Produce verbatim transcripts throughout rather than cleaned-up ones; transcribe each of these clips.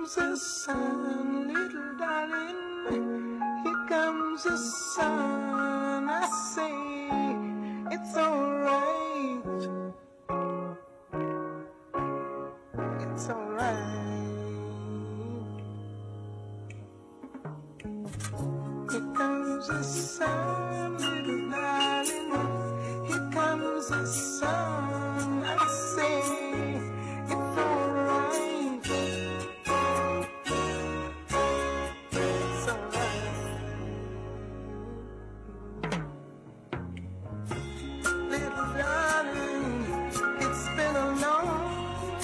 comes the sun, little darling. Here comes the sun. I say it's alright. It's alright. Here comes the sun, little darling. Here comes the sun. I say it's alright. It's alright. Little darling, it's been a long,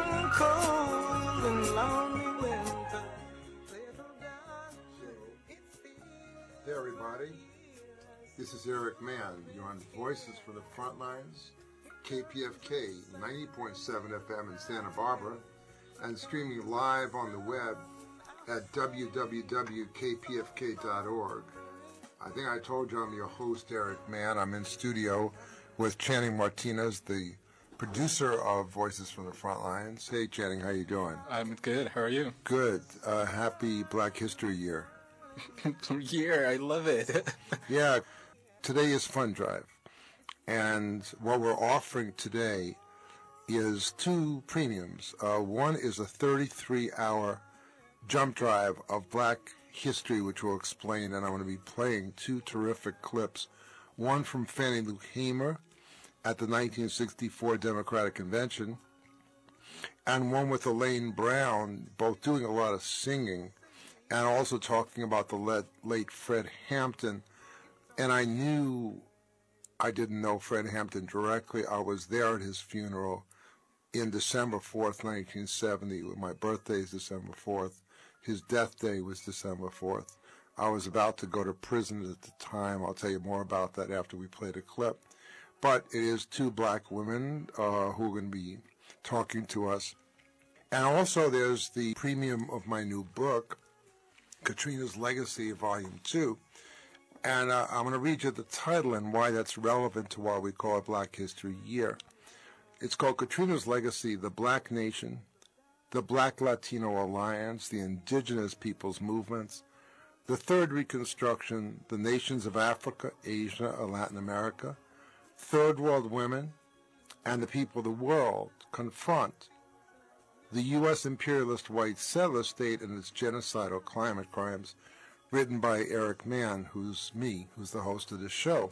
cold and lonely winter. Little darling, it feels. Hey everybody, this is Eric Mann. You're on Voices from the Frontlines, K P F K ninety point seven F M in Santa Barbara, and streaming live on the web at w w w dot k p f k dot org. I think I told you I'm your host, Eric Mann. I'm in studio with Channing Martinez, the producer of Voices from the Frontlines. Hey Channing, how you doing? I'm good. How are you? Good. Uh, happy Black History Year. Year, I love it. Yeah, today is Fund Drive, and what we're offering today is two premiums. Uh, one is a thirty-three hour jump drive of Black history, which we'll explain, and I'm going to be playing two terrific clips, one from Fannie Lou Hamer at the nineteen sixty-four Democratic Convention, and one with Elaine Brown, both doing a lot of singing, and also talking about the late, late Fred Hampton. And I knew, I didn't know Fred Hampton directly. I was there at his funeral in December fourth, nineteen seventy. My birthday is December fourth. His death day was December fourth. I was about to go to prison at the time. I'll tell you more about that after we play the clip. But it is two black women uh, who are going to be talking to us. And also there's the premium of my new book, Katrina's Legacy, Volume two. And uh, I'm going to read you the title and why that's relevant to why we call it Black History Year. It's called Katrina's Legacy, the Black Nation, the Black Latino Alliance, the Indigenous Peoples Movements, the Third Reconstruction, the nations of Africa, Asia, and Latin America, Third World Women, and the people of the world confront the U S imperialist white settler state and its genocidal climate crimes, written by Eric Mann, who's me, who's the host of this show.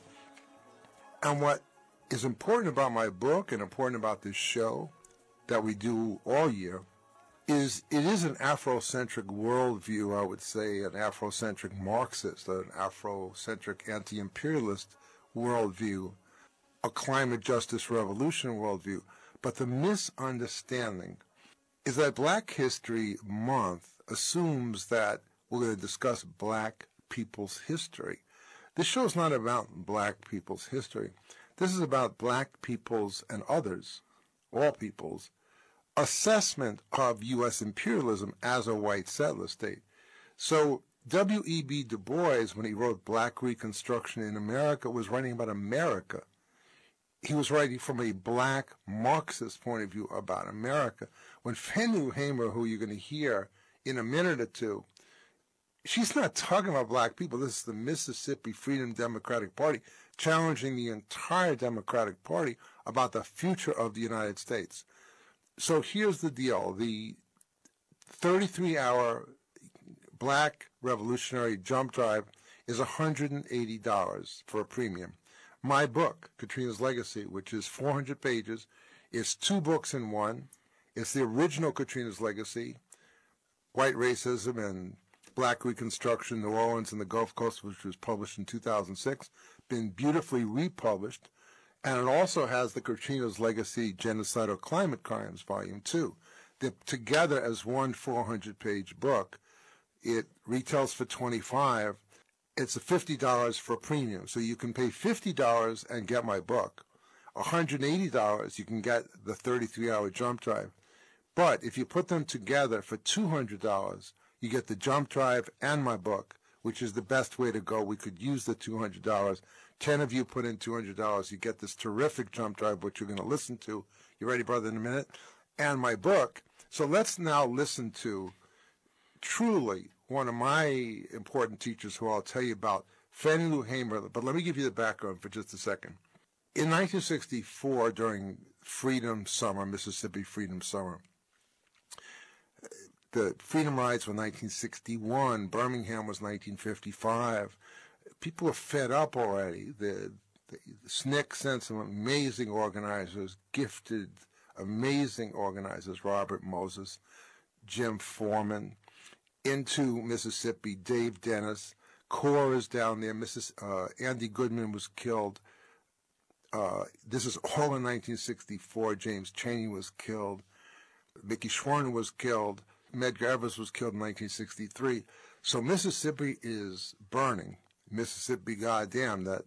And what is important about my book and important about this show that we do all year is it is an Afrocentric worldview, I would say, an Afrocentric Marxist, an Afrocentric anti-imperialist worldview, a climate justice revolution worldview. But the misunderstanding is that Black History Month assumes that we're going to discuss black people's history. This show is not about black people's history. This is about black people's and others, all people's, assessment of U S imperialism as a white settler state. So W E B Du Bois, when he wrote Black Reconstruction in America, was writing about America. He was writing from a black Marxist point of view about America. When Fannie Lou Hamer, who you're going to hear in a minute or two, she's not talking about black people. This is the Mississippi Freedom Democratic Party challenging the entire Democratic Party about the future of the United States. So here's the deal. The thirty-three hour Black Revolutionary Jump Drive is one hundred eighty dollars for a premium. My book, Katrina's Legacy, which is four hundred pages, is two books in one. It's the original Katrina's Legacy, White Racism and Black Reconstruction, New Orleans and the Gulf Coast, which was published in two thousand six, been beautifully republished. And it also has the Katrina's Legacy Genocidal Climate Crimes, Volume two. They're together as one four hundred page book. It retails for twenty-five dollars. It's a fifty dollars for a premium. So you can pay fifty dollars and get my book. one hundred eighty dollars, you can get the thirty-three hour jump drive. But if you put them together for two hundred dollars, you get the jump drive and my book, which is the best way to go. We could use the two hundred dollars. Ten of you put in two hundred dollars. You get this terrific jump drive, which you're going to listen to. You ready, brother, in a minute? And my book. So let's now listen to truly one of my important teachers who I'll tell you about, Fannie Lou Hamer. But let me give you the background for just a second. In nineteen sixty-four, during Freedom Summer, Mississippi Freedom Summer, the Freedom Rides were nineteen sixty-one, Birmingham was nineteen fifty-five. People are fed up already. The, the, the S N C C sent some amazing organizers, gifted, amazing organizers, Robert Moses, Jim Foreman, into Mississippi, Dave Dennis. CORE is down there. Missus Uh, Andy Goodman was killed. Uh, this is all in nineteen sixty-four. James Chaney was killed. Mickey Schwerner was killed. Medgar Evers was killed in nineteen sixty-three. So Mississippi is burning. Mississippi, goddamn, that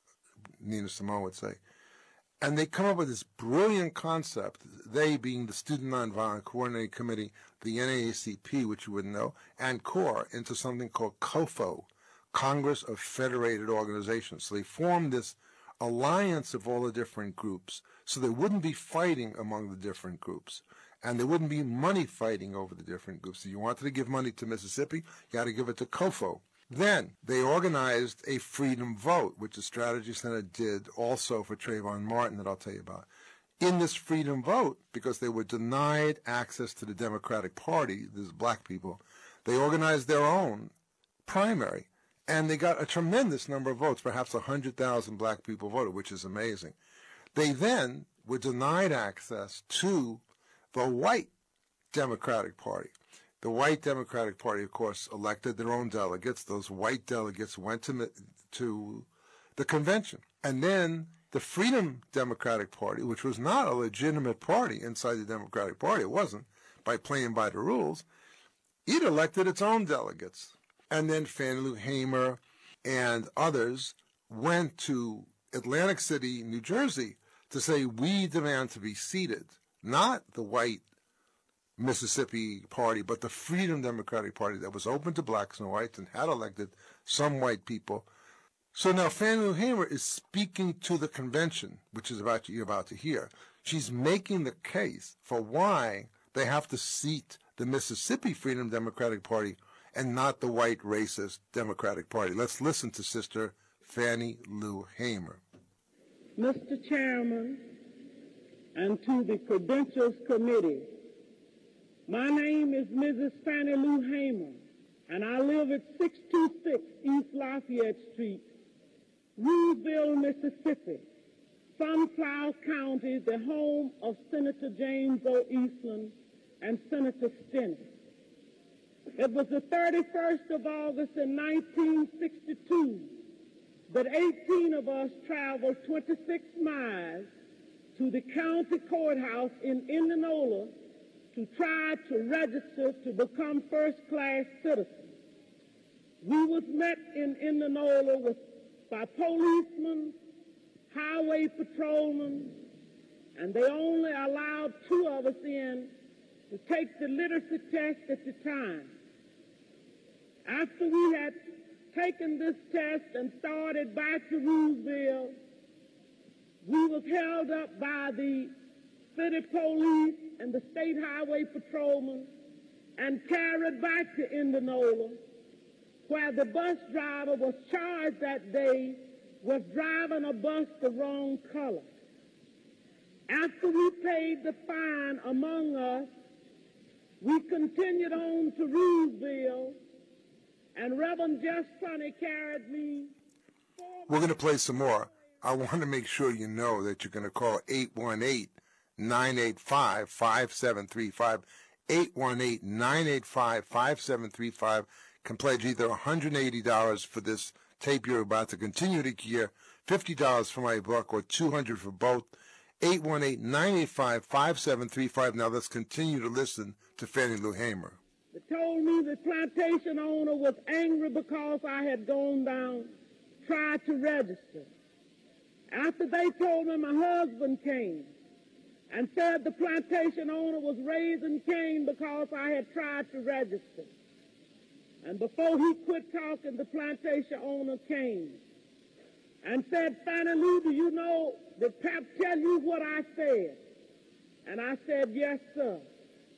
Nina Simone would say. And they come up with this brilliant concept, they being the Student Nonviolent Coordinating Committee, the N double A C P, which you wouldn't know, and CORE, into something called COFO, Congress of Federated Organizations. So they formed this alliance of all the different groups, so there wouldn't be fighting among the different groups, and there wouldn't be money fighting over the different groups. So you wanted to give money to Mississippi, you had to give it to COFO. Then they organized a freedom vote, which the Strategy Center did also for Trayvon Martin, that I'll tell you about. In this freedom vote, because they were denied access to the Democratic Party, these black people, they organized their own primary, and they got a tremendous number of votes. Perhaps one hundred thousand black people voted, which is amazing. They then were denied access to the white Democratic Party. The white Democratic Party, of course, elected their own delegates. Those white delegates went to, to the convention. And then the Freedom Democratic Party, which was not a legitimate party inside the Democratic Party, it wasn't, by playing by the rules, it elected its own delegates. And then Fannie Lou Hamer and others went to Atlantic City, New Jersey, to say, we demand to be seated, not the white Mississippi Party, but the Freedom Democratic Party that was open to blacks and whites and had elected some white people. So now Fannie Lou Hamer is speaking to the convention, which is about you're about to hear. She's making the case for why they have to seat the Mississippi Freedom Democratic Party and not the white racist Democratic Party. Let's listen to Sister Fannie Lou Hamer. Mister Chairman, and to the Credentials Committee, my name is Missus Fannie Lou Hamer, and I live at six two six East Lafayette Street, Rooseville, Mississippi, Sunflower County, the home of Senator James O. Eastland and Senator Stennis. It was the thirty-first of August in nineteen sixty-two that eighteen of us traveled twenty-six miles to the county courthouse in Indianola to try to register to become first-class citizens. We was met in Indianola with, by policemen, highway patrolmen, and they only allowed two of us in to take the literacy test at the time. After we had taken this test and started back to Rooseville, we was held up by the city police and the state highway patrolmen and carried back to Indianola, where the bus driver was charged that day with driving a bus the wrong color. After we paid the fine among us, we continued on to Rooseville, and Reverend Jess Sonny carried me. We're going to play some more. I want to make sure you know that you're going to call eight one eight, nine eight five, five seven three five. eight one eight, nine eight five, five seven three five. Can pledge either one hundred eighty dollars for this tape you're about to continue to hear, fifty dollars for my book, or two hundred dollars for both. eight one eight, nine eight five, five seven three five. Now let's continue to listen to Fannie Lou Hamer. They told me the plantation owner was angry because I had gone down, tried to register. After they told me, my husband came and said the plantation owner was raising Cain because I had tried to register. And before he quit talking, the plantation owner came and said, Fannie Lou, do you know, did Pap tell you what I said? And I said, yes, sir.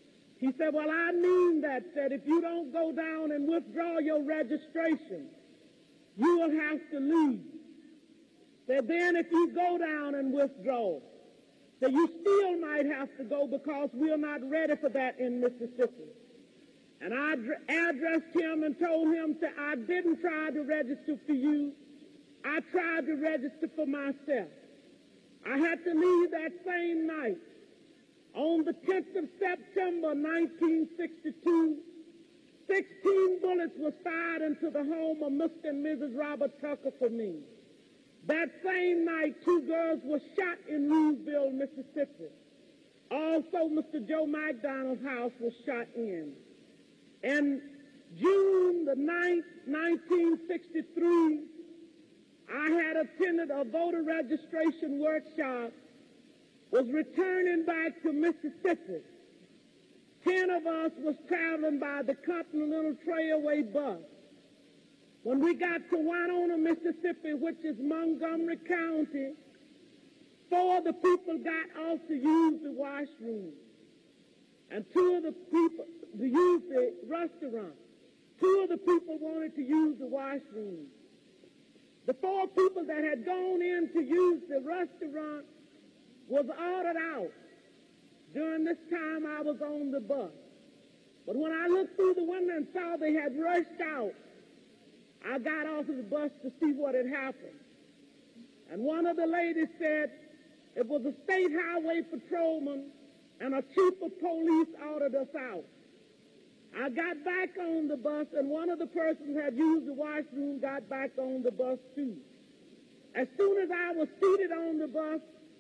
He said, well, I mean that, said if you don't go down and withdraw your registration, you will have to leave. Said then if you go down and withdraw, said you still might have to go because we're not ready for that in Mississippi. And I addressed him and told him that I didn't try to register for you. I tried to register for myself. I had to leave that same night. On the tenth of September, nineteen sixty-two, sixteen bullets was fired into the home of Mister and Missus Robert Tucker for me. That same night, two girls were shot in Louisville, Mississippi. Also, Mister Joe McDonald's house was shot in. And June the ninth, nineteen sixty-three, I had attended a voter registration workshop, was returning back to Mississippi. Ten of us was traveling by the Continental Trailway bus. When we got to Winona, Mississippi, which is Montgomery County, four of the people got off to use the washroom. And two of the people to use the restaurant. Two of the people wanted to use the washroom. The four people that had gone in to use the restaurant was ordered out. During this time, I was on the bus. But when I looked through the window and saw they had rushed out, I got off of the bus to see what had happened. And one of the ladies said it was a state highway patrolman and a chief of police ordered us out. I got back on the bus, and one of the persons who had used the washroom got back on the bus, too. As soon as I was seated on the bus,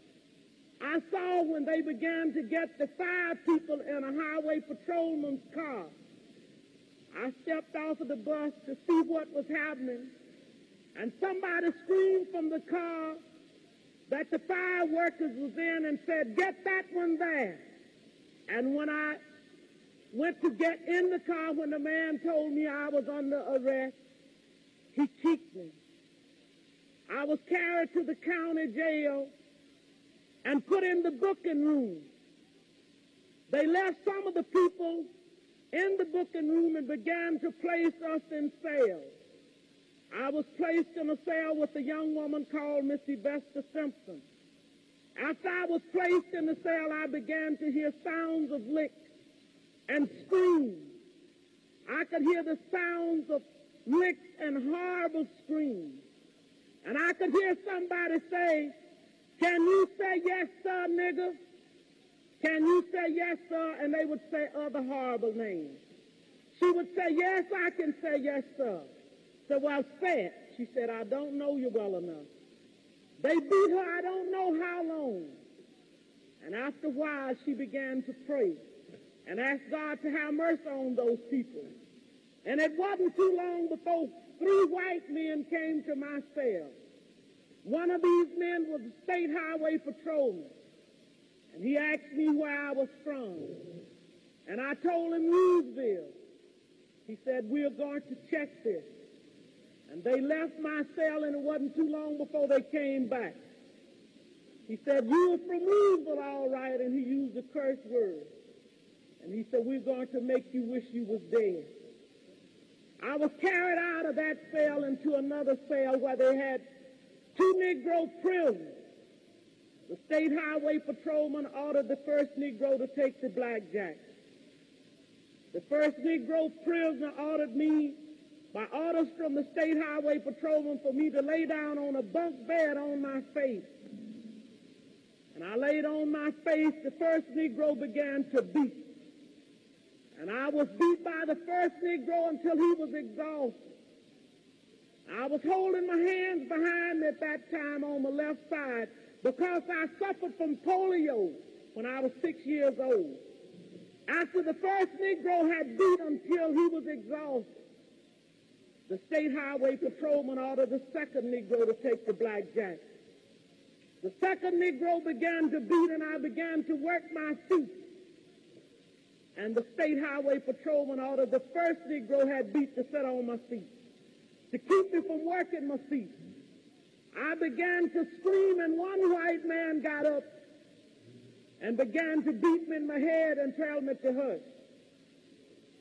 I saw when they began to get the five people in a highway patrolman's car. I stepped off of the bus to see what was happening, and somebody screamed from the car that the fire workers was in and said, get that one there. And when I went to get in the car, when the man told me I was under arrest, he kicked me. I was carried to the county jail and put in the booking room. They left some of the people in the booking room and began to place us in cells. I was placed in a cell with a young woman called Missy Bester Simpson. After I was placed in the cell, I began to hear sounds of licks and screams. I could hear the sounds of licks and horrible screams. And I could hear somebody say, can you say yes, sir, nigger? Can you say yes, sir? And they would say other horrible names. She would say, yes, I can say yes, sir. So, well, say it. She said, I don't know you well enough. They beat her I don't know how long. And after a while, she began to pray and ask God to have mercy on those people. And it wasn't too long before three white men came to my cell. One of these men was a state highway patrolman. And he asked me where I was from. And I told him Louisville. He said, we're going to check this. And they left my cell, and it wasn't too long before they came back. He said, you were from Louisville, all right, and he used a curse word. And he said, we're going to make you wish you was dead. I was carried out of that cell into another cell where they had two Negro prisoners. The state highway patrolman ordered the first Negro to take the blackjack. The first Negro prisoner ordered me, by orders from the state highway patrolman, for me to lay down on a bunk bed on my face. And I laid on my face. The first Negro began to beat. And I was beat by the first Negro until he was exhausted. I was holding my hands behind me at that time on the left side because I suffered from polio when I was six years old. After the first Negro had beat until he was exhausted, the state highway patrolman ordered the second Negro to take the blackjack. The second Negro began to beat, and I began to work my feet. And the state highway patrolman ordered the first Negro had beat to sit on my feet, to keep me from working my feet. I began to scream, and one white man got up and began to beat me in my head and tell me to hush.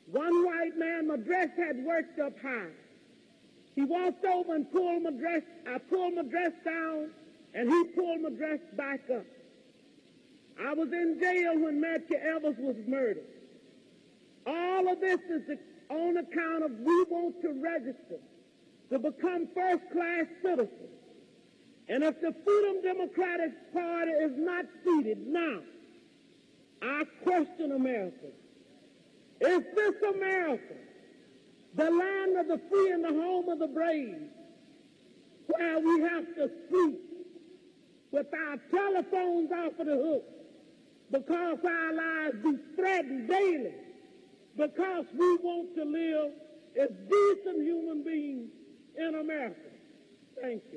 One white man, my dress had worked up high. He walked over and pulled my dress, I pulled my dress down, and he pulled my dress back up. I was in jail when Matthew Evers was murdered. All of this is on account of we want to register to become first-class citizens. And if the Freedom Democratic Party is not seated now, I question America. Is this America, the land of the free and the home of the brave, where we have to sleep with our telephones off of the hook because our lives be threatened daily, because we want to live as decent human beings in America? Thank you.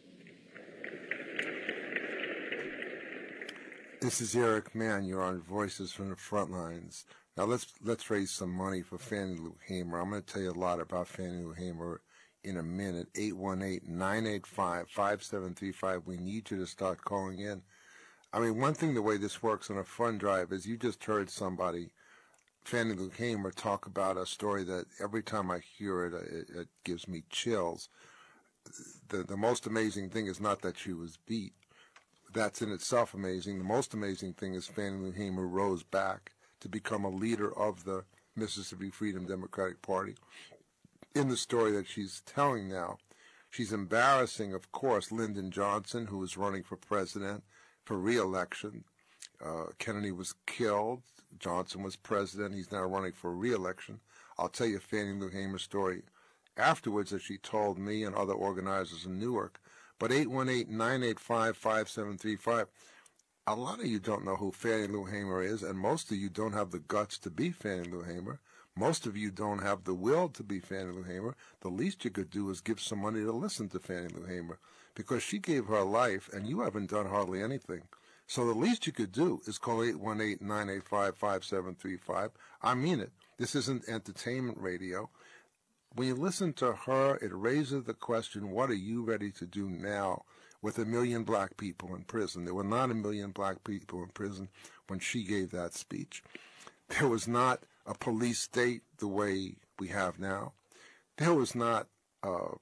This is Eric Mann. You're on Voices from the Front Lines. Now let's let's raise some money for Fannie Lou Hamer. I'm going to tell you a lot about Fannie Lou Hamer in a minute. eight one eight, nine eight five, five seven three five. We need you to start calling in. I mean, one thing, the way this works on a fund drive is you just heard somebody, Fannie Lou Hamer, talk about a story that every time I hear it, it, it gives me chills. The, the most amazing thing is not that she was beat. That's in itself amazing. The most amazing thing is Fannie Lou Hamer rose back to become a leader of the Mississippi Freedom Democratic Party. In the story that she's telling now, she's embarrassing, of course, Lyndon Johnson, who was running for president for re-election. Uh, Kennedy was killed. Johnson was president. He's now running for re-election. I'll tell you Fannie Lou Hamer's story afterwards that she told me and other organizers in Newark. But eight one eight, nine eight five, five seven three five, a lot of you don't know who Fannie Lou Hamer is, and most of you don't have the guts to be Fannie Lou Hamer. Most of you don't have the will to be Fannie Lou Hamer. The least you could do is give some money to listen to Fannie Lou Hamer, because she gave her life, and you haven't done hardly anything. So the least you could do is call eight one eight, nine eight five, five seven three five. I mean it. This isn't entertainment radio. When you listen to her, it raises the question, what are you ready to do now with a million black people in prison? There were not a million black people in prison when she gave that speech. There was not a police state the way we have now. There was not uh,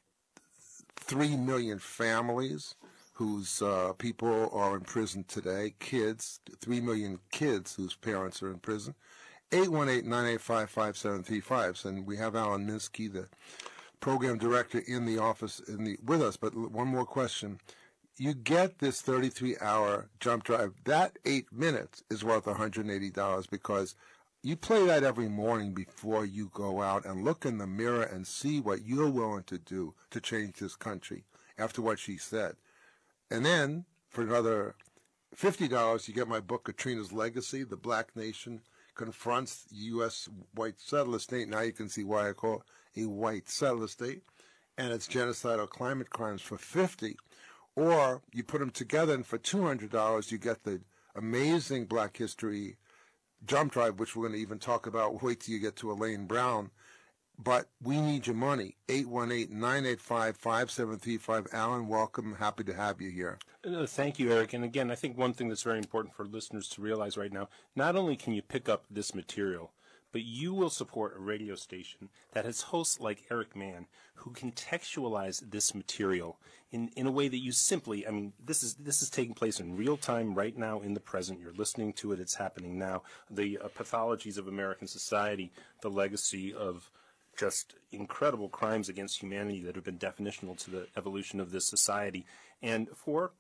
three million families whose uh, people are in prison today, kids, three million kids whose parents are in prison. eight one eight, nine eight five, five seven three five. And we have Alan Minsky, the program director, in the office in the with us. But one more question. You get this thirty-three hour jump drive. That eight minutes is worth one hundred eighty dollars, because you play that every morning before you go out and look in the mirror and see what you're willing to do to change this country after what she said. And then for another fifty dollars, you get my book, Katrina's Legacy, The Black Nation Confronts U S White Settler State. Now you can see why I call it a white settler state. And it's Genocidal Climate Crimes for fifty dollars. Or you put them together, and for two hundred dollars, you get the amazing Black History jump drive, which we're going to even talk about. Wait till you get to Elaine Brown. But we need your money. eight one eight, nine eight five, five seven three five. Alan, welcome. Happy to have you here. Uh, thank you, Eric. And again, I think one thing that's very important for listeners to realize right now, not only can you pick up this material, but you will support a radio station that has hosts like Eric Mann who contextualize this material in, in a way that you simply, I mean, this is this is taking place in real time right now in the present. You're listening to it. It's happening now. The uh, pathologies of American society, the legacy of just incredible crimes against humanity that have been definitional to the evolution of this society. And for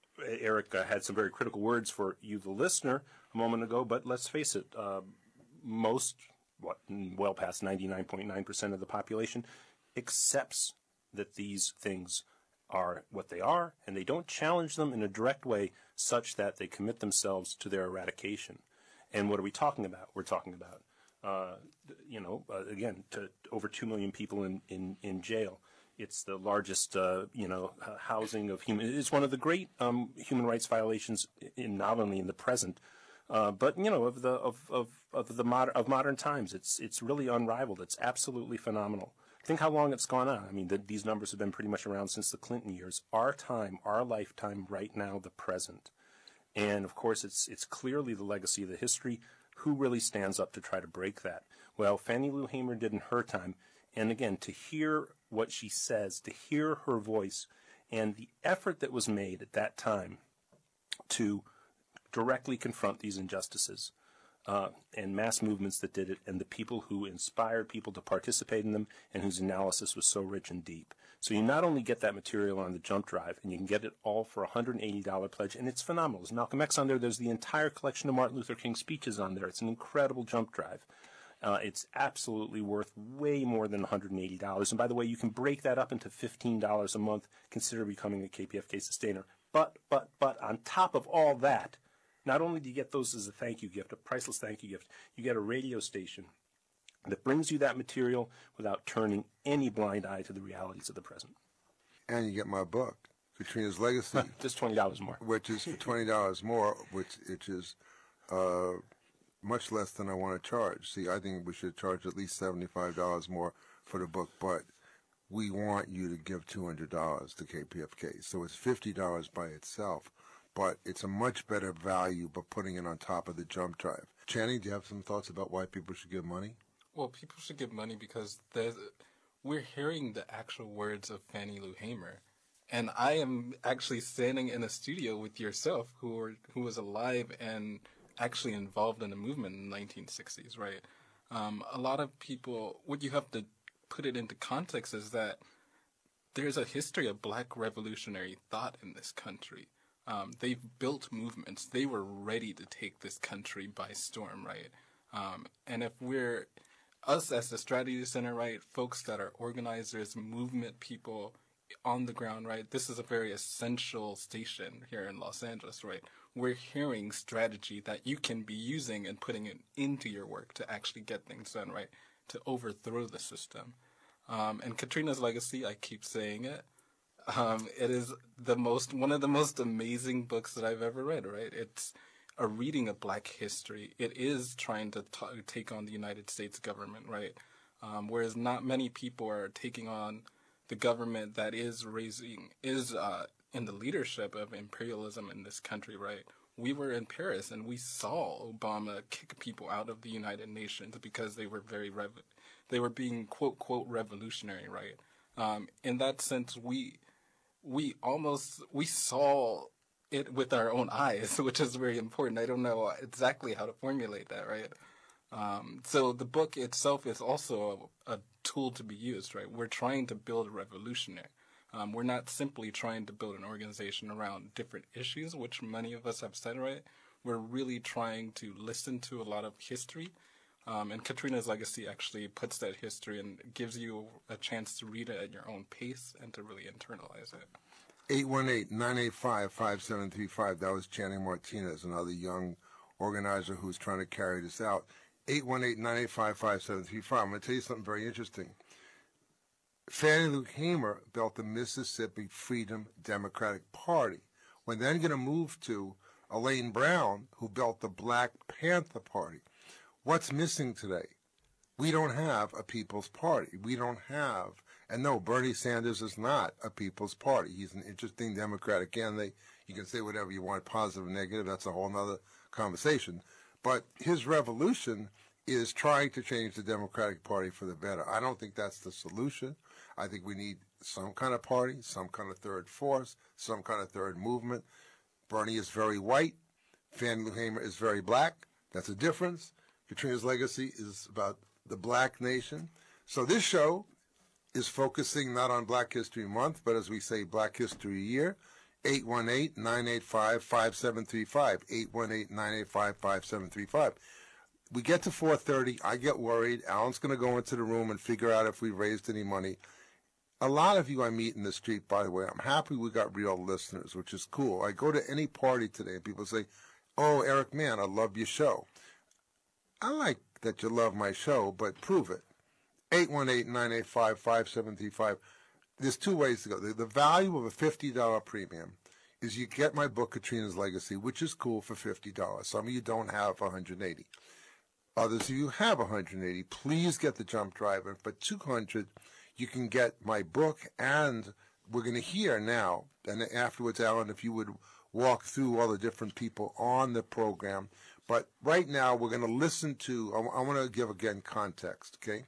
Eric uh, had some very critical words for you, the listener, a moment ago, but let's face it, uh, most, what, well past ninety-nine point nine percent of the population accepts that these things are what they are, and they don't challenge them in a direct way such that they commit themselves to their eradication. And what are we talking about? We're talking about, uh, you know, uh, again, to over two million people in, in, in jail. It's the largest, uh, you know, uh, housing of human. It's one of the great um, human rights violations, in not only in the present, uh, but you know, of the of of of the modern of modern times. It's it's really unrivaled. It's absolutely phenomenal. Think how long it's gone on. I mean, the, these numbers have been pretty much around since the Clinton years. Our time, our lifetime, right now, the present, and of course, it's it's clearly the legacy of the history. who really stands up to try to break that? Well, Fannie Lou Hamer did in her time. And again, to hear what she says, to hear her voice, and the effort that was made at that time to directly confront these injustices, uh, and mass movements that did it, and the people who inspired people to participate in them, and whose analysis was so rich and deep. So you not only get that material on the Jump Drive, and you can get it all for a one hundred eighty dollars pledge, and it's phenomenal. There's Malcolm X on there. There's the entire collection of Martin Luther King speeches on there. It's an incredible Jump Drive. Uh, it's absolutely worth way more than one hundred eighty dollars. And by the way, you can break that up into fifteen dollars a month. Consider becoming a K P F K sustainer. But, but, but on top of all that, not only do you get those as a thank you gift, a priceless thank you gift, you get a radio station that brings you that material without turning any blind eye to the realities of the present. And you get my book, Katrina's Legacy. Just twenty dollars more. Which is twenty dollars more, which, which is uh, much less than I want to charge. See, I think we should charge at least seventy-five dollars more for the book, but we want you to give two hundred dollars to K P F K. So it's fifty dollars by itself, but it's a much better value by putting it on top of the Jump Drive. Channing, do you have some thoughts about why people should give money? Well, people should give money because there's, we're hearing the actual words of Fannie Lou Hamer. And I am actually standing in a studio with yourself, who were, who was alive and actually involved in the movement in the nineteen sixties, right? Um, a lot of people, what you have to put it into context is that there's a history of black revolutionary thought in this country. Um, they've built movements. They were ready to take this country by storm, right? Um, and if we're, us as the Strategy Center, right, folks that are organizers, movement people on the ground, right, this is a very essential station here in Los Angeles, right? We're hearing strategy that you can be using and putting it into your work to actually get things done, right, to overthrow the system. Um, and Katrina's Legacy, I keep saying it, um, it is the most, one of the most amazing books that I've ever read, right? It's a reading of black history. It is trying to t- take on the United States government, right? Um, whereas not many people are taking on the government that is raising, is uh, in the leadership of imperialism in this country, right? We were in Paris and we saw Obama kick people out of the United Nations because they were very, rev- they were being quote, quote, revolutionary, right? Um, in that sense, we, we almost, we saw it with our own eyes, which is very important. I don't know exactly how to formulate that, right? Um, so the book itself is also a, a tool to be used, right? We're trying to build a revolutionary. Um, we're not simply trying to build an organization around different issues, which many of us have said, right? We're really trying to listen to a lot of history. Um, and Katrina's Legacy actually puts that history and gives you a chance to read it at your own pace and to really internalize it. eight one eight, nine eight five, five seven three five. That was Channing Martinez, another young organizer who's trying to carry this out. eight one eight, nine eight five, five seven three five. I'm going to tell you something very interesting. Fannie Lou Hamer built the Mississippi Freedom Democratic Party. We're then going to move to Elaine Brown, who built the Black Panther Party. What's missing today? We don't have a People's Party. We don't have, and no, Bernie Sanders is not a People's Party. He's an interesting Democratic candidate. You can say whatever you want, positive or negative. That's a whole other conversation. But his revolution is trying to change the Democratic Party for the better. I don't think that's the solution. I think we need some kind of party, some kind of third force, some kind of third movement. Bernie is very white. Fannie Lou Hamer is very black. That's a difference. Katrina's Legacy is about the black nation. So this show is focusing not on Black History Month, but as we say, Black History Year. eight one eight, nine eight five, five seven three five. eight one eight, nine eight five, five seven three five. We get to four thirty. I get worried. Alan's going to go into the room and figure out if we raised any money. A lot of you I meet in the street, by the way, I'm happy we got real listeners, which is cool. I go to any party today and people say, oh, Eric Mann, I love your show. I like that you love my show, but prove it. eight one eight, nine eight five, five seven three five. There's two ways to go. The, the value of a fifty dollars premium is you get my book, Katrina's Legacy, which is cool for fifty dollars. Some of you don't have one hundred eighty dollars. Others of you have one hundred eighty dollars. Please get the Jump Drive. And for two hundred dollars, you can get my book, and we're going to hear now, and afterwards, Alan, if you would walk through all the different people on the program. But right now, we're going to listen to, I, I want to give again context, okay?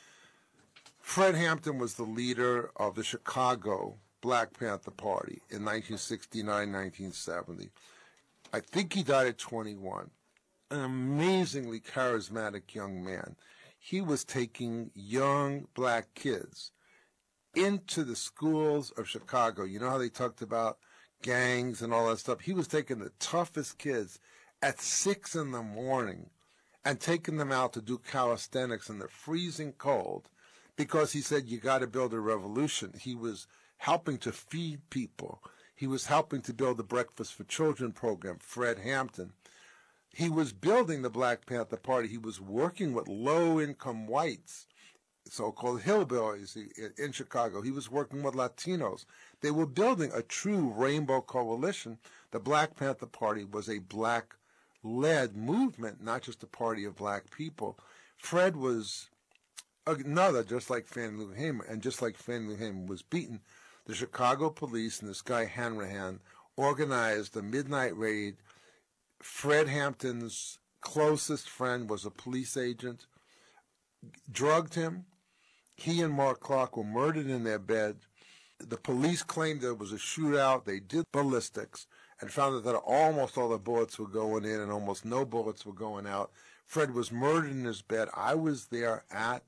Fred Hampton was the leader of the Chicago Black Panther Party in nineteen sixty-nine, nineteen seventy. I think he died at twenty-one. An amazingly charismatic young man. He was taking young black kids into the schools of Chicago. You know how they talked about gangs and all that stuff? He was taking the toughest kids at six in the morning and taking them out to do calisthenics in the freezing cold because he said, you got to build a revolution. He was helping to feed people. He was helping to build the Breakfast for Children program, Fred Hampton. He was building the Black Panther Party. He was working with low-income whites, so-called hillbillies in Chicago. He was working with Latinos. They were building a true rainbow coalition. The Black Panther Party was a black-led movement, not just a party of black people. Fred was another, just like Fannie Lou Hamer, and just like Fannie Lou Hamer was beaten, the Chicago police and this guy Hanrahan organized a midnight raid. Fred Hampton's closest friend was a police agent, drugged him. He and Mark Clark were murdered in their bed. The police claimed there was a shootout. They did ballistics and found that almost all the bullets were going in and almost no bullets were going out. Fred was murdered in his bed. I was there at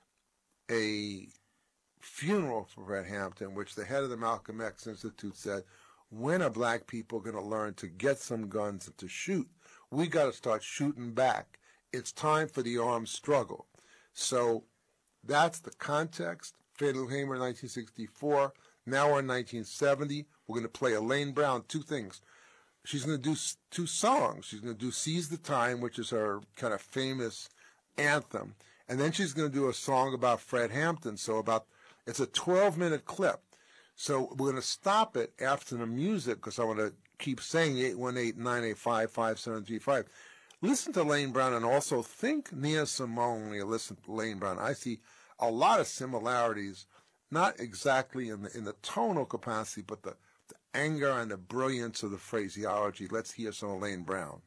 a funeral for Fred Hampton, which the head of the Malcolm X Institute said, when are black people going to learn to get some guns and to shoot? We got to start shooting back. It's time for the armed struggle. So that's the context. Fannie Lou Hamer, nineteen sixty-four. Now we're in nineteen seventy. We're going to play Elaine Brown. Two things. She's going to do two songs. She's going to do Seize the Time, which is her kind of famous anthem. And then she's going to do a song about Fred Hampton. So about, it's a twelve-minute clip. So we're going to stop it after the music because I want to keep saying eight one eight, nine eight five, five seven three five. Listen to Elaine Brown and also think Nia Simone when you listen to Elaine Brown. I see a lot of similarities, not exactly in the, in the tonal capacity, but the, the anger and the brilliance of the phraseology. Let's hear some Elaine Brown.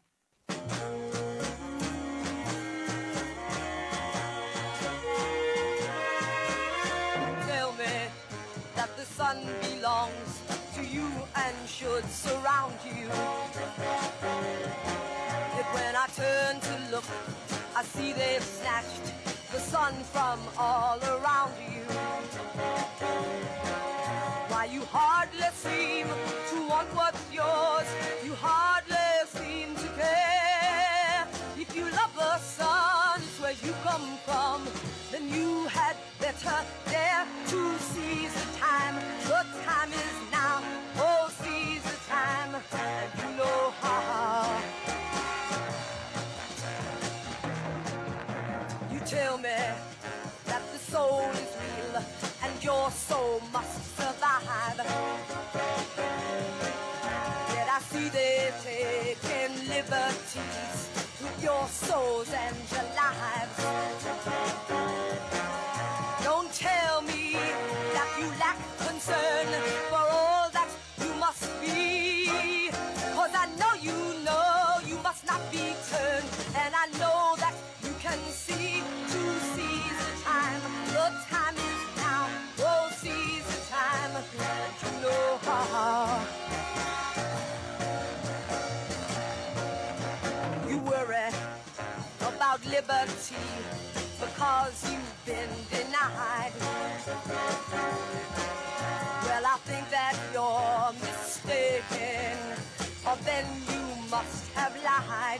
Tell me that the sun belongs to you and should surround you. Yet when I turn to look, I see they've snatched the sun from all around you. Why you hardly seem to want what's yours, you hardly seem to care. If you love the sun, it's where you come from, then you had better dare to seize the time. The time is now, oh seize the time, and you know how. You tell me that the soul is real and your soul must survive. Yet I see they've taken liberties with your souls and your lives. Don't tell me that you lack concern for all that you must be, 'cause I know you know you must not be turned, and I know that you can see to seize the time. The time is now, oh seize the time, and you know how. You worry about liberty because you've been denied. Well, I think that you're mistaken, or then you must have lied.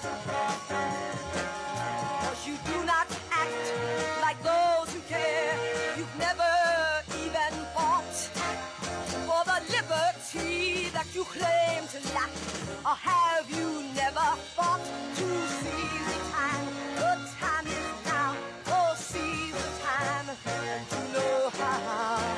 'Cause you do not act like those who care. You've never even fought for the liberty that you claim to lack. Or have you never fought to seize the time? The time is now, oh seize the time, and you know how.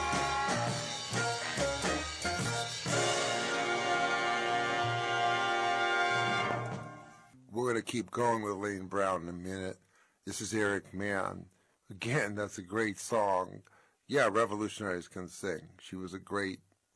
We're going to keep going with Elaine Brown in a minute. This is Eric Mann. Again, that's a great song. Yeah, revolutionaries can sing. She was a great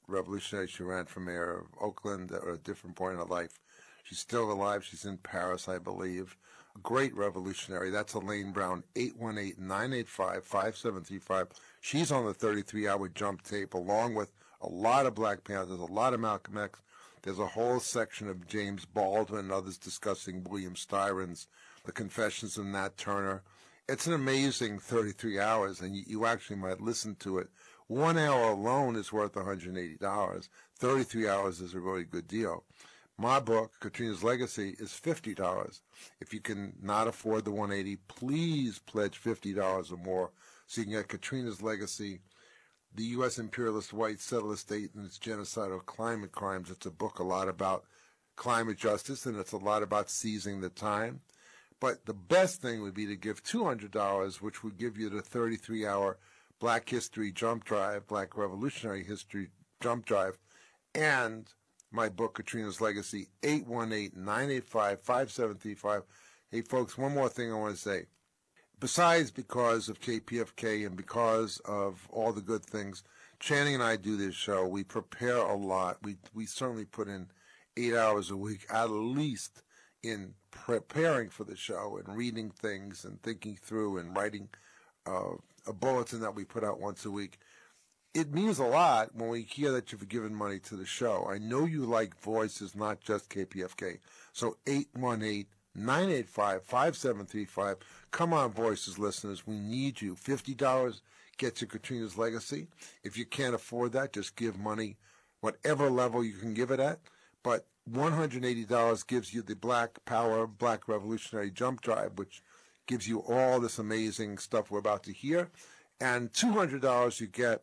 revolutionary. She ran for mayor of Oakland at a different point in her life. She's still alive. She's in Paris, I believe. A great revolutionary. That's Elaine Brown, eight one eight, nine eight five, five seven three five. She's on the thirty-three hour jump tape, along with a lot of Black Panthers, a lot of Malcolm X. There's a whole section of James Baldwin and others discussing William Styron's The Confessions of Nat Turner. It's an amazing thirty-three hours, and you, you actually might listen to it. One hour alone is worth one hundred eighty dollars. thirty-three hours is a really good deal. My book, Katrina's Legacy, is fifty dollars. If you can not afford the one hundred eighty dollars, please pledge fifty dollars or more so you can get Katrina's Legacy, the U S Imperialist White Settler State and its Genocidal Climate Crimes. It's a book a lot about climate justice, and it's a lot about seizing the time. But the best thing would be to give two hundred dollars, which would give you the thirty-three hour Black History Jump Drive, Black Revolutionary History Jump Drive, and my book, Katrina's Legacy, eight one eight, nine eight five, five seven three five. Hey, folks, one more thing I want to say. Besides because of K P F K and because of all the good things, Channing and I do this show. We prepare a lot. We we certainly put in eight hours a week at least in preparing for the show and reading things and thinking through and writing uh, a bulletin that we put out once a week. It means a lot when we hear that you've given money to the show. I know you like Voices, not just K P F K. So eight one eight, nine eight five, five seven three five. Come on, Voices listeners. We need you. fifty dollars gets you Katrina's Legacy. If you can't afford that, just give money, whatever level you can give it at. But one hundred eighty dollars gives you the Black Power, Black Revolutionary Jump Drive, which gives you all this amazing stuff we're about to hear. And two hundred dollars you get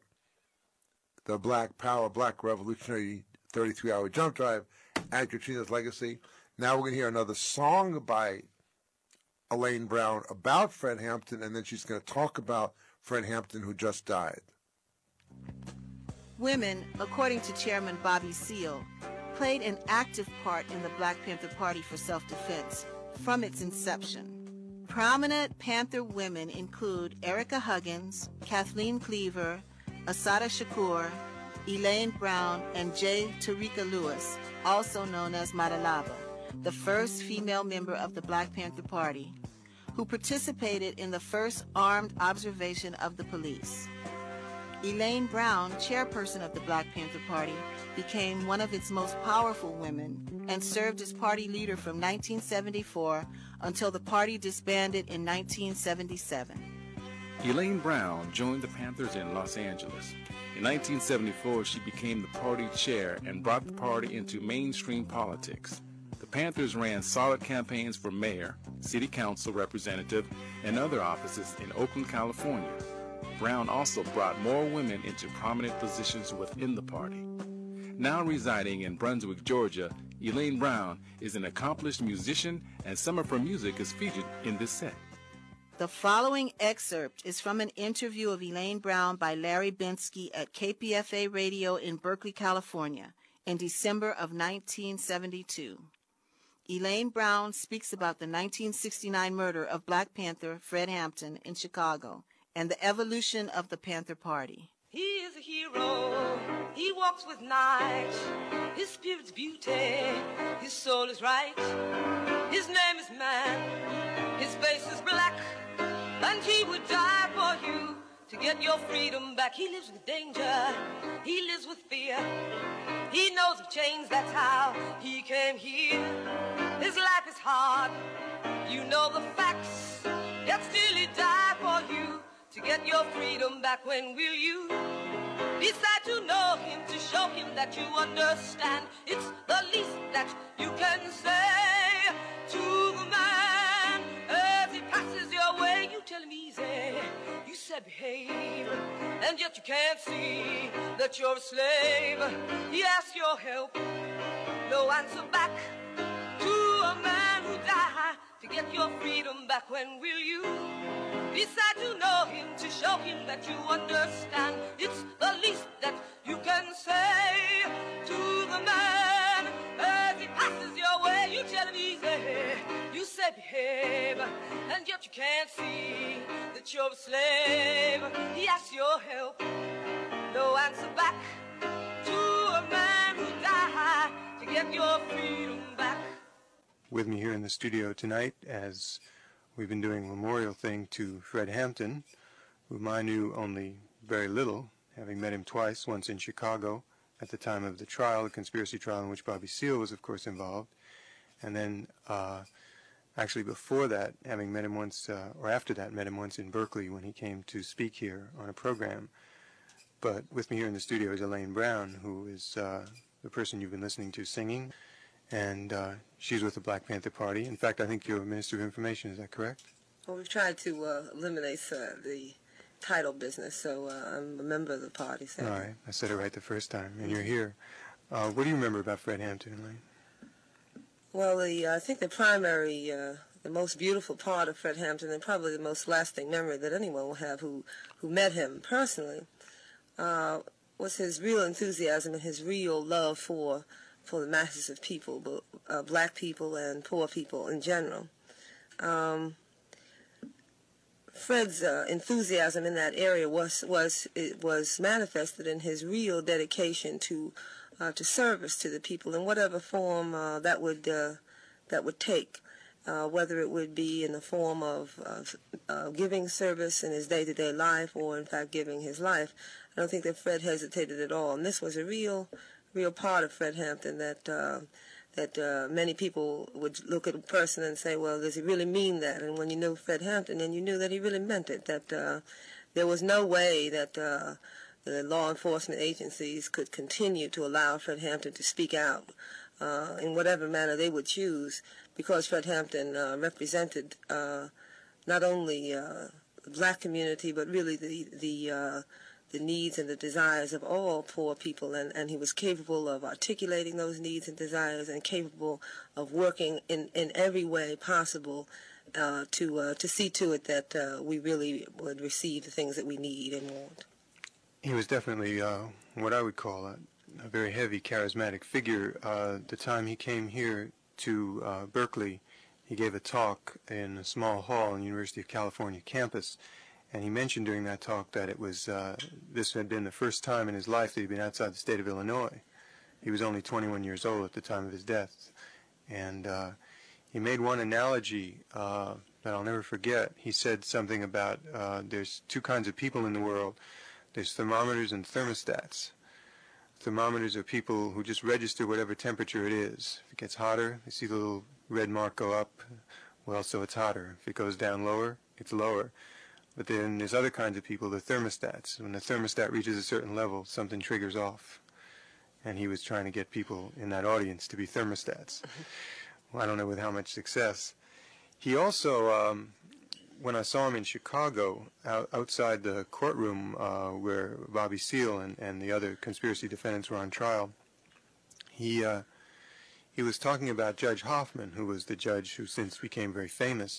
the Black Power, Black Revolutionary thirty-three hour Jump Drive and Katrina's Legacy. Now we're going to hear another song by Elaine Brown about Fred Hampton, and then she's going to talk about Fred Hampton, who just died. Women, according to Chairman Bobby Seale, played an active part in the Black Panther Party for self-defense from its inception. Prominent Panther women include Erica Huggins, Kathleen Cleaver, Assata Shakur, Elaine Brown, and J. Tarika Lewis, also known as Madalaba, the first female member of the Black Panther Party, who participated in the first armed observation of the police. Elaine Brown, chairperson of the Black Panther Party, became one of its most powerful women and served as party leader from nineteen seventy-four until the party disbanded in nineteen seventy-seven. Elaine Brown joined the Panthers in Los Angeles. In nineteen seventy-four, she became the party chair and brought the party into mainstream politics. The Panthers ran solid campaigns for mayor, city council representative, and other offices in Oakland, California. Brown also brought more women into prominent positions within the party. Now residing in Brunswick, Georgia, Elaine Brown is an accomplished musician, and some of her music is featured in this set. The following excerpt is from an interview of Elaine Brown by Larry Bensky at K P F A Radio in Berkeley, California, in December of nineteen seventy-two. Elaine Brown speaks about the nineteen sixty-nine murder of Black Panther Fred Hampton in Chicago and the evolution of the Panther Party. He is a hero, he walks with night, his spirit's beauty, his soul is right, his name is man, his face is black, and he would die for you to get your freedom back. He lives with danger, he lives with fear, he knows of chains, that's how he came here. His life is hard, you know the facts, yet still he died for you to get your freedom back. When will you decide to know him, to show him that you understand? It's the least that you can say to the man as he passes your way. You tell him easy, you said behave, and yet you can't see that you're a slave. He asks your help, no answer back to a man who died to get your freedom back. When will you decide to know him, to show him that you understand? It's the least that you can say to the man as he passes your way. You tell him easy, you say behave, and yet you can't see that you're a slave. He asks your help, no answer back to get your freedom back. With me here in the studio tonight, as we've been doing a memorial thing to Fred Hampton, whom I knew only very little, having met him twice, once in Chicago at the time of the trial, the conspiracy trial in which Bobby Seale was, of course, involved, and then uh, actually before that, having met him once, uh, or after that, met him once in Berkeley when he came to speak here on a program. But with me here in the studio is Elaine Brown, who is uh, the person you've been listening to singing, and uh, she's with the Black Panther Party. In fact, I think you're Minister of Information, is that correct? Well, we've tried to uh, eliminate uh, the title business, so uh, I'm a member of the party. So. All right, I said it right the first time, and you're here. Uh, what do you remember about Fred Hampton, Elaine? Well, the, uh, I think the primary, uh, the most beautiful part of Fred Hampton, and probably the most lasting memory that anyone will have who, who met him personally, uh, was his real enthusiasm and his real love for for the masses of people, but, uh, black people and poor people in general. Um, Fred's uh, enthusiasm in that area was was it was manifested in his real dedication to uh, to service to the people in whatever form uh, that would uh, that would take, uh, whether it would be in the form of, of uh, giving service in his day-to-day life or in fact giving his life. I don't think that Fred hesitated at all, and this was a real. real part of Fred Hampton that uh, that uh, many people would look at a person and say, well, does he really mean that? And when you knew Fred Hampton, then you knew that he really meant it, that uh, there was no way that uh, the law enforcement agencies could continue to allow Fred Hampton to speak out uh, in whatever manner they would choose, because Fred Hampton uh, represented uh, not only uh, the black community, but really the, the uh, the needs and the desires of all poor people, and, and he was capable of articulating those needs and desires and capable of working in, in every way possible uh, to uh, to see to it that uh, we really would receive the things that we need and want. He was definitely uh, what I would call a, a very heavy, charismatic figure. Uh, the time he came here to uh, Berkeley, he gave a talk in a small hall on the University of California campus. And he mentioned during that talk that it was uh, this had been the first time in his life that he'd been outside the state of Illinois. He was only twenty-one years old at the time of his death. And uh, he made one analogy uh, that I'll never forget. He said something about uh, there's two kinds of people in the world. There's thermometers and thermostats. Thermometers are people who just register whatever temperature it is. If it gets hotter, they see the little red mark go up. Well, so it's hotter. If it goes down lower, it's lower. But then there's other kinds of people, the thermostats. When the thermostat reaches a certain level, something triggers off. And he was trying to get people in that audience to be thermostats. Well, I don't know with how much success. He also, um, when I saw him in Chicago, out, outside the courtroom uh, where Bobby Seale and, and the other conspiracy defendants were on trial, he, uh, he was talking about Judge Hoffman, who was the judge who since became very famous.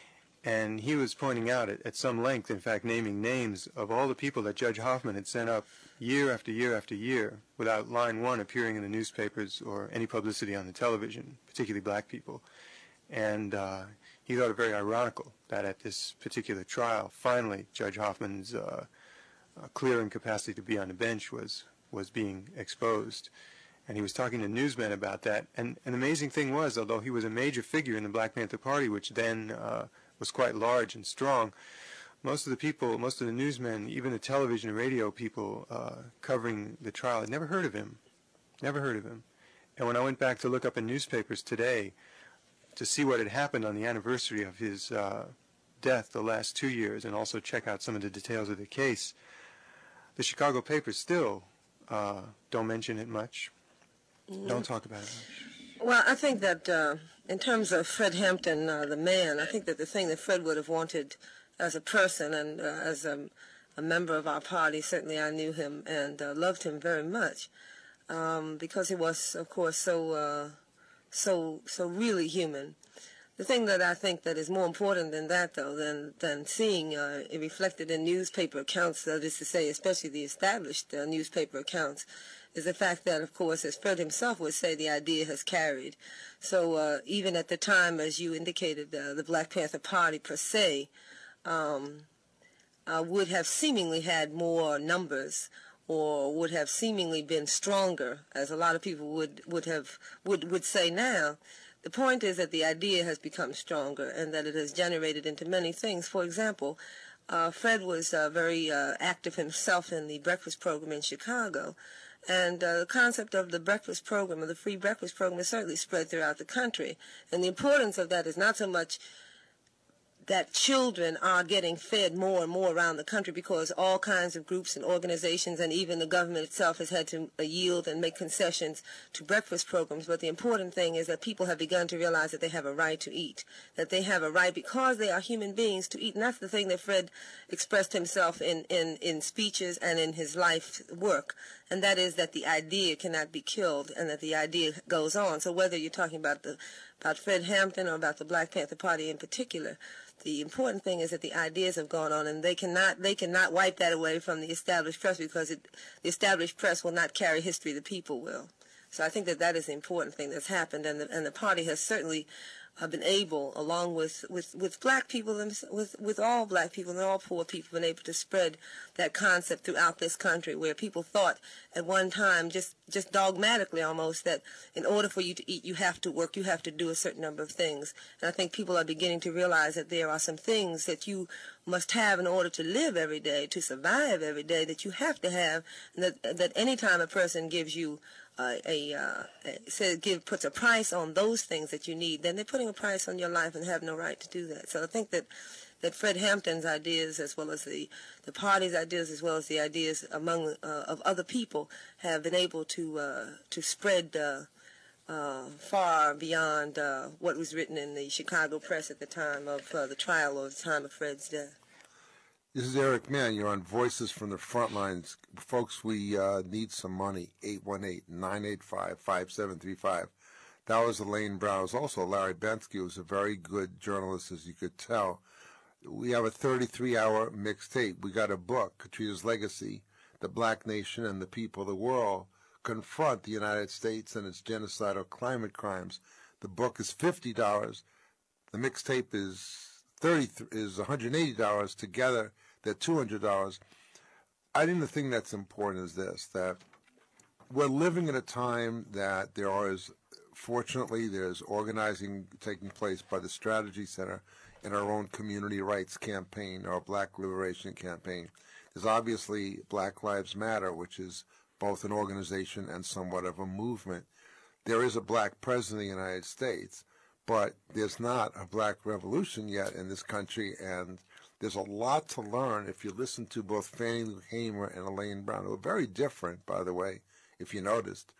And he was pointing out at, at some length, in fact, naming names of all the people that Judge Hoffman had sent up year after year after year without line one appearing in the newspapers or any publicity on the television, particularly black people. And uh, he thought it very ironical that at this particular trial, finally, Judge Hoffman's uh, uh, clear incapacity to be on the bench was, was being exposed. And he was talking to newsmen about that. And an amazing thing was, although he was a major figure in the Black Panther Party, which then uh, was quite large and strong, most of the people, most of the newsmen, even the television and radio people uh, covering the trial had never heard of him, never heard of him. And when I went back to look up in newspapers today to see what had happened on the anniversary of his uh, death the last two years and also check out some of the details of the case, the Chicago papers still uh, don't mention it much, mm. don't talk about it much. Well, I think that uh, in terms of Fred Hampton, uh, the man, I think that the thing that Fred would have wanted as a person and uh, as a, a member of our party, certainly I knew him and uh, loved him very much um, because he was, of course, so uh, so so really human. The thing that I think that is more important than that, though, than than seeing uh, it reflected in newspaper accounts, that is to say, especially the established uh, newspaper accounts, is the fact that, of course, as Fred himself would say, the idea has carried. So uh, even at the time, as you indicated, uh, the Black Panther Party per se um, uh, would have seemingly had more numbers or would have seemingly been stronger, as a lot of people would, would have would, would say now. The point is that the idea has become stronger and that it has generated into many things. For example, uh, Fred was uh, very uh, active himself in the breakfast program in Chicago. And uh, the concept of the breakfast program, of the free breakfast program, is certainly spread throughout the country. And the importance of that is not so much that children are getting fed more and more around the country, because all kinds of groups and organizations and even the government itself has had to uh, yield and make concessions to breakfast programs. But the important thing is that people have begun to realize that they have a right to eat, that they have a right, because they are human beings, to eat. And that's the thing that Fred expressed himself in, in, in speeches and in his life work. And that is that the idea cannot be killed and that the idea goes on. So whether you're talking about the about Fred Hampton or about the Black Panther Party in particular, the important thing is that the ideas have gone on, and they cannot they cannot wipe that away from the established press, because it, the established press will not carry history, the people will. So I think that that is the important thing that's happened, and the, and the party has certainly uh, been able, along with, with, with black people, and with, with all black people and all poor people, been able to spread that concept throughout this country, where people thought at one time, just, just dogmatically almost, that in order for you to eat, you have to work, you have to do a certain number of things. And I think people are beginning to realize that there are some things that you must have in order to live every day, to survive every day, that you have to have, and that, that any time a person gives you Uh, a uh, says give puts a price on those things that you need, then they're putting a price on your life and have no right to do that. So I think that that Fred Hampton's ideas, as well as the the party's ideas, as well as the ideas among uh, of other people, have been able to uh, to spread uh, uh, far beyond uh, what was written in the Chicago press at the time of uh, the trial or the time of Fred's death. This is Eric Mann. You're on Voices from the Front Lines. Folks, we uh, need some money. eight one eight, nine eight five, five seven three five. That was Elaine Brown. It was also Larry Bensky, who was a very good journalist, as you could tell. We have a thirty-three hour mixtape. We got a book, Katrina's Legacy, The Black Nation and the People of the World Confront the United States and its Genocidal Climate Crimes. The book is fifty dollars. The mixtape is thirty is one hundred eighty dollars. Together, they're two hundred dollars. I think the thing that's important is this, that we're living in a time that there is, fortunately, there's organizing taking place by the Strategy Center in our own community rights campaign, our Black Liberation Campaign. There's obviously Black Lives Matter, which is both an organization and somewhat of a movement. There is a black president of the United States, but there's not a black revolution yet in this country, and there's a lot to learn if you listen to both Fannie Lou Hamer and Elaine Brown, who are very different, by the way, if you noticed.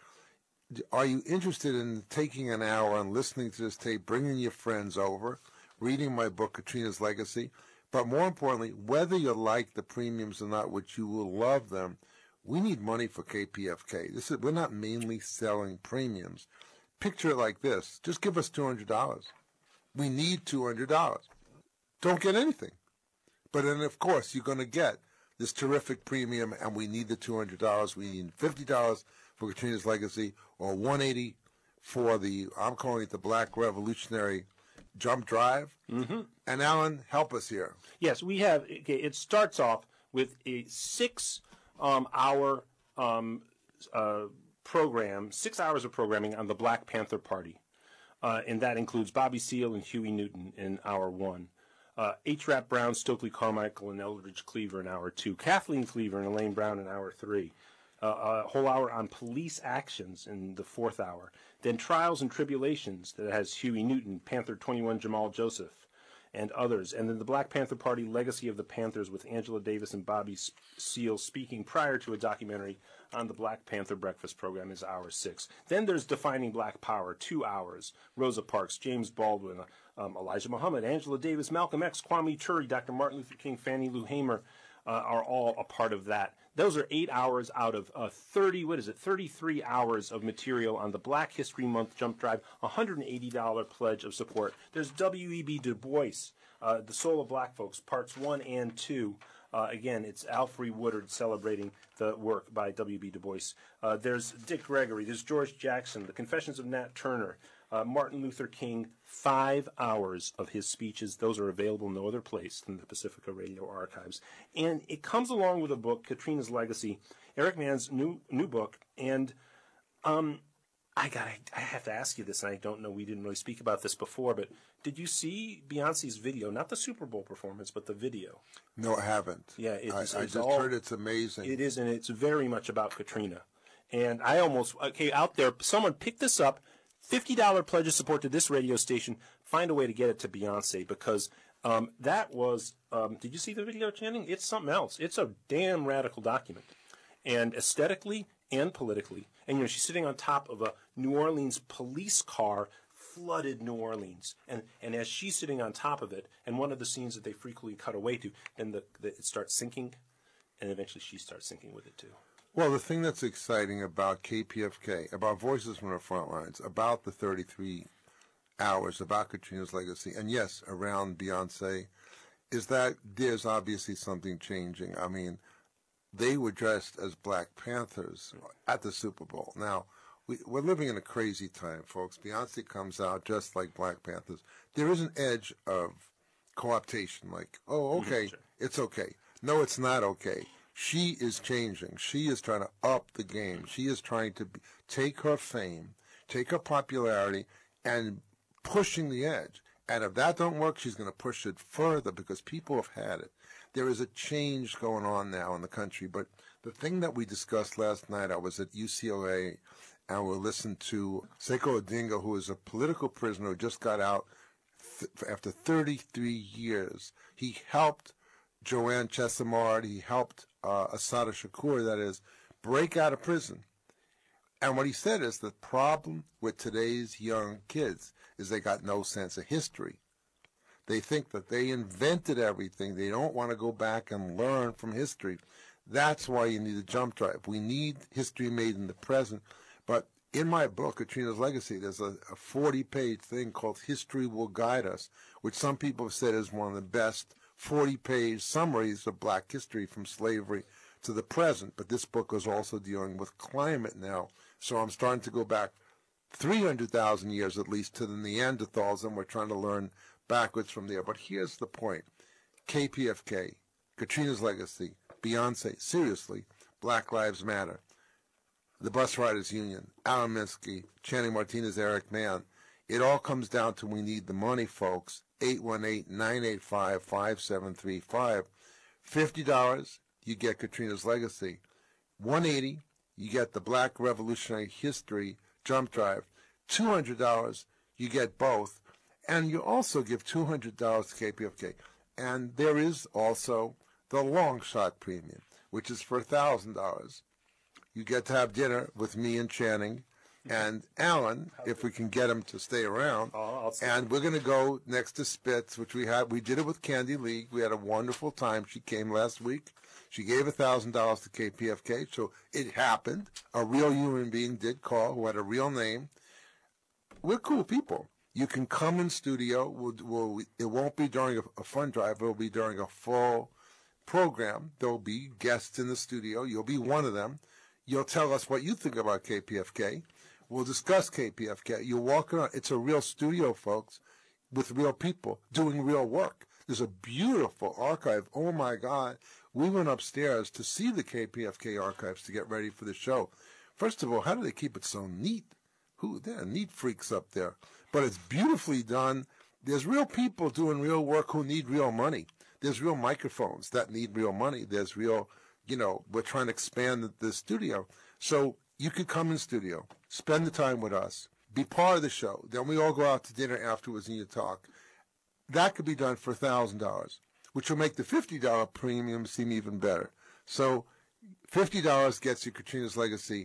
Are you interested in taking an hour and listening to this tape, bringing your friends over, reading my book, Katrina's Legacy, but more importantly, whether you like the premiums or not, which you will love them, we need money for K P F K. This is, we're not mainly selling premiums. Picture it like this. Just give us two hundred dollars. We need two hundred dollars. Don't get anything. But then, of course, you're going to get this terrific premium, and we need the two hundred dollars. We need fifty dollars for Katrina's Legacy, or one hundred eighty dollars for the, I'm calling it the Black Revolutionary Jump Drive. Mm-hmm. And Alan, help us here. Yes, we have, okay, it starts off with a six um, hour um, uh, program, six hours of programming on the Black Panther Party. Uh, and that includes Bobby Seale and Huey Newton in hour one. Uh, H. Rap Brown, Stokely Carmichael, and Eldridge Cleaver in hour two. Kathleen Cleaver and Elaine Brown in hour three. Uh, a whole hour on police actions in the fourth hour. Then Trials and Tribulations that has Huey Newton, Panther twenty-one Jamal Joseph, and others. And then the Black Panther Party, Legacy of the Panthers, with Angela Davis and Bobby Seale speaking prior to a documentary on the Black Panther Breakfast Program, is hour six. Then there's Defining Black Power, two hours. Rosa Parks, James Baldwin, um, Elijah Muhammad, Angela Davis, Malcolm X, Kwame Ture, Doctor Martin Luther King, Fannie Lou Hamer uh, are all a part of that. Those are eight hours out of uh, thirty, what is it, thirty-three hours of material on the Black History Month Jump Drive, one hundred eighty dollars pledge of support. There's W E B Du Bois, uh, The Soul of Black Folks, parts one and two. Uh, again, it's Alfre Woodard celebrating the work by W E B Du Bois. Uh, there's Dick Gregory, there's George Jackson, The Confessions of Nat Turner, Uh, Martin Luther King, five hours of his speeches. Those are available no other place than the Pacifica Radio Archives. And it comes along with a book, Katrina's Legacy, Eric Mann's new new book. And um, I got I have to ask you this, and I don't know, we didn't really speak about this before, but did you see Beyonce's video? Not the Super Bowl performance, but the video. No, I haven't. Yeah, it's, I, it's I just all, heard it's amazing. It is, and it's very much about Katrina. And I almost, okay, out there, someone pick this up, fifty dollars pledge of support to this radio station, find a way to get it to Beyonce, because um, that was, um, did you see the video, Channing? It's something else. It's a damn radical document. And aesthetically and politically. And, you know, she's sitting on top of a New Orleans police car, flooded New Orleans. And and as she's sitting on top of it, and one of the scenes that they frequently cut away to, then the, the, it starts sinking, and eventually she starts sinking with it, too. Well, the thing that's exciting about K P F K, about Voices from the Front Lines, about the thirty-three hours, about Katrina's legacy, and yes, around Beyonce, is that there's obviously something changing. I mean, they were dressed as Black Panthers at the Super Bowl. Now, we, we're living in a crazy time, folks. Beyonce comes out just like Black Panthers. There is an edge of co-optation, like, oh, okay, mm-hmm. It's okay. No, it's not okay. She is changing. She is trying to up the game. She is trying to be, take her fame, take her popularity, and pushing the edge. And if that don't work, she's going to push it further because people have had it. There is a change going on now in the country. But the thing that we discussed last night, I was at U C L A, and we listened to Sekou Odinga, who is a political prisoner who just got out th- after thirty-three years. He helped Joanne Chesimard. He helped uh, Assata Shakur, that is, break out of prison. And what he said is the problem with today's young kids is they got no sense of history. They think that they invented everything. They don't want to go back and learn from history. That's why you need a jump drive. We need history made in the present. But in my book, Katrina's Legacy, there's a, a forty-page thing called History Will Guide Us, which some people have said is one of the best forty-page summaries of black history from slavery to the present. But this book is also dealing with climate now. So I'm starting to go back three hundred thousand years at least to the Neanderthals, and we're trying to learn backwards from there. But here's the point. K P F K, Katrina's Legacy, Beyonce, seriously, Black Lives Matter, the Bus Riders Union, Alan Minsky, Channing Martinez, Eric Mann. It all comes down to we need the money, folks. eight one eight, nine eight five, five seven three five. fifty dollars, you get Katrina's Legacy. one hundred eighty dollars, you get the Black Revolutionary History Jump Drive. two hundred dollars, you get both. And you also give two hundred dollars to K P F K. And there is also the long shot premium, which is for one thousand dollars. You get to have dinner with me and Channing and Alan, if we can get him to stay around. Oh, and we're going to go next to Spitz, which we had. We did it with Candy League. We had a wonderful time. She came last week. She gave one thousand dollars to K P F K, so it happened. A real human being did call who had a real name. We're cool people. You can come in studio. We'll, we'll, it won't be during a, a fund drive. It will be during a full program. There will be guests in the studio. You'll be one of them. You'll tell us what you think about K P F K. We'll discuss K P F K. You'll walk around. It's a real studio, folks, with real people doing real work. There's a beautiful archive. Oh, my God. We went upstairs to see the K P F K archives to get ready for the show. First of all, how do they keep it so neat? Who, they're neat freaks up there. But it's beautifully done. There's real people doing real work who need real money. There's real microphones that need real money. There's real, you know, we're trying to expand the, the studio. So you could come in studio, spend the time with us, be part of the show. Then we all go out to dinner afterwards and you talk. That could be done for one thousand dollars, which will make the fifty dollars premium seem even better. So fifty dollars gets you Katrina's Legacy.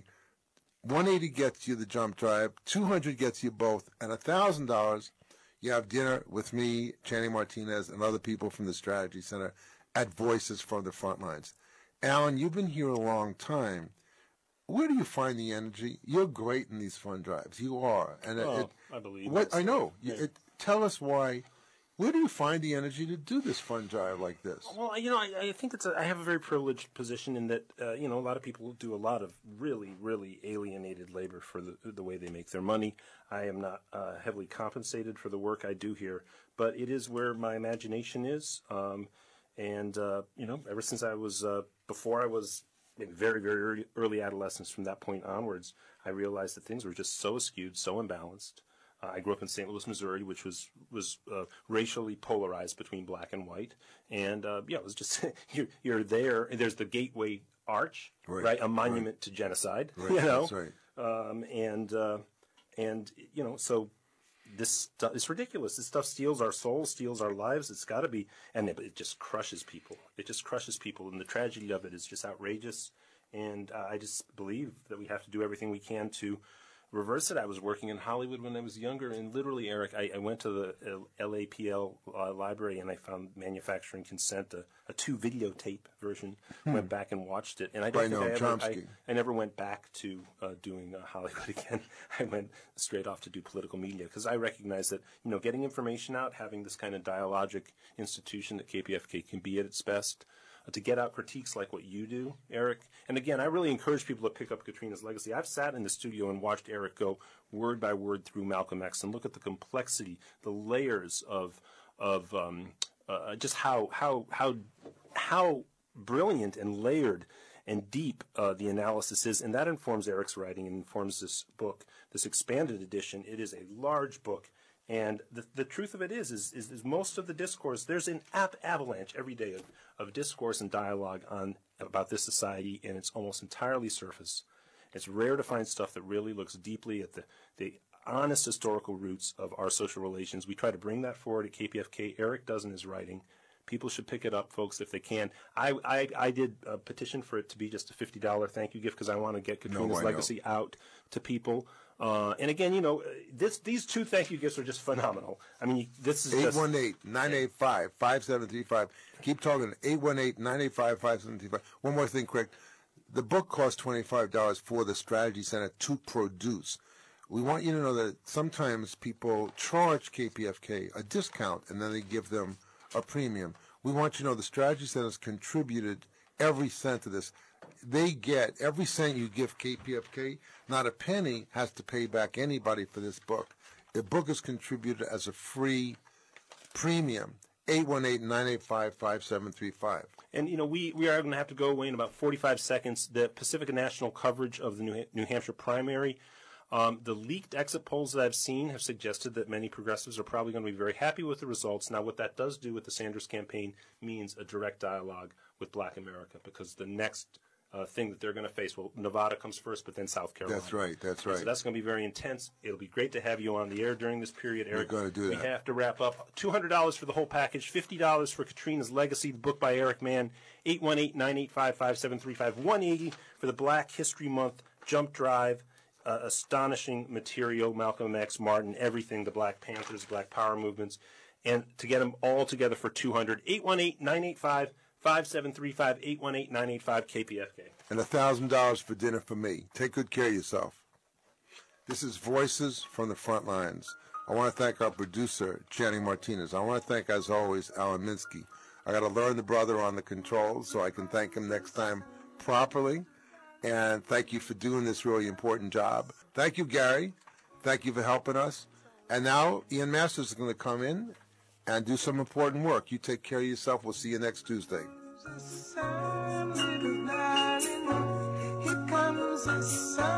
one hundred eighty dollars gets you the jump drive, two hundred dollars gets you both, and one thousand dollars you have dinner with me, Channing Martinez, and other people from the Strategy Center at Voices from the Front Lines. Alan, you've been here a long time. Where do you find the energy? You're great in these fund drives. You are. And oh, it, I believe what it. I know. Yeah. It, tell us why Where do you find the energy to do this fund drive like this? Well, you know, I, I think it's a, I have a very privileged position in that, uh, you know, a lot of people do a lot of really, really alienated labor for the, the way they make their money. I am not uh, heavily compensated for the work I do here, but it is where my imagination is. Um, and, uh, you know, ever since I was, uh, before I was in very, very early, early adolescence, from that point onwards, I realized that things were just so skewed, so imbalanced. Uh, I grew up in Saint Louis, Missouri, which was was uh, racially polarized between black and white, and uh, yeah, it was just you're, you're there. And there's the Gateway Arch, right? right? A monument right. to genocide, right. you know. That's right. Um, and uh, and you know, so this stuff is ridiculous. This stuff steals our souls, steals our lives. It's got to be, and it, it just crushes people. It just crushes people, and the tragedy of it is just outrageous. And uh, I just believe that we have to do everything we can to reverse it. I was working in Hollywood when I was younger, and literally, Eric, I, I went to the L A P L uh, library, and I found Manufacturing Consent, a, a two videotape version. Hmm. Went back and watched it, and I don't By think Noam I, ever, I, Chomsky. I never went back to uh, doing uh, Hollywood again. I went straight off to do political media because I recognize that, you know, getting information out, having this kind of dialogic institution that K P F K can be at its best. To get out critiques like what you do, Eric. And again, I really encourage people to pick up Katrina's legacy. I've sat in the studio and watched Eric go word by word through Malcolm X and look at the complexity, the layers of of um, uh, just how how how how brilliant and layered and deep uh, the analysis is, and that informs Eric's writing and informs this book, this expanded edition. It is a large book. And the the truth of it is, is, is, is most of the discourse, there's an ap- avalanche every day of, of discourse and dialogue on about this society, and it's almost entirely surface. It's rare to find stuff that really looks deeply at the, the honest historical roots of our social relations. We try to bring that forward at K P F K. Eric does in his writing. People should pick it up, folks, if they can. I I, I did a petition for it to be just a fifty dollars thank you gift because I want to get Katrina's no, legacy out to people. Uh, and again, you know, this these two thank you gifts are just phenomenal. I mean, this is eight just... one eight, nine eight five, five seven three five. Keep talking. eight one eight, nine eight five, five seven three five. One more thing quick. The book costs twenty-five dollars for the Strategy Center to produce. We want you to know that sometimes people charge K P F K a discount, and then they give them a premium. We want you to know the Strategy Center has contributed every cent to this. They get every cent you give K P F K. Not a penny has to pay back anybody for this book. The book is contributed as a free premium. eight one eight, nine eight five, five seven three five. And, you know, we, we are going to have to go away in about forty-five seconds. The Pacifica National coverage of the New, New Hampshire primary, um, the leaked exit polls that I've seen have suggested that many progressives are probably going to be very happy with the results. Now, what that does do with the Sanders campaign means a direct dialogue with Black America, because the next Uh, thing that they're going to face. Well, Nevada comes first, but then South Carolina. That's right. That's right. So that's going to be very intense. It'll be great to have you on the air during this period, Eric. We're going to do that. We have to wrap up. two hundred dollars for the whole package, fifty dollars for Katrina's Legacy, the book by Eric Mann, eight one eight, nine eight five, five seven three five, one hundred eighty dollars for the Black History Month Jump Drive, uh, astonishing material, Malcolm X, Martin, everything, the Black Panthers, Black Power movements, and to get them all together for two hundred dollars, eight one eight, nine eight five, five seven three five, eight one eight, nine eight five, K P F K. And one thousand dollars for dinner for me. Take good care of yourself. This is Voices from the Front Lines. I want to thank our producer, Jenny Martinez. I want to thank, as always, Alan Minsky. I got to learn the brother on the controls so I can thank him next time properly. And thank you for doing this really important job. Thank you, Gary. Thank you for helping us. And now Ian Masters is going to come in and do some important work. You take care of yourself. We'll see you next Tuesday. Here comes the sun.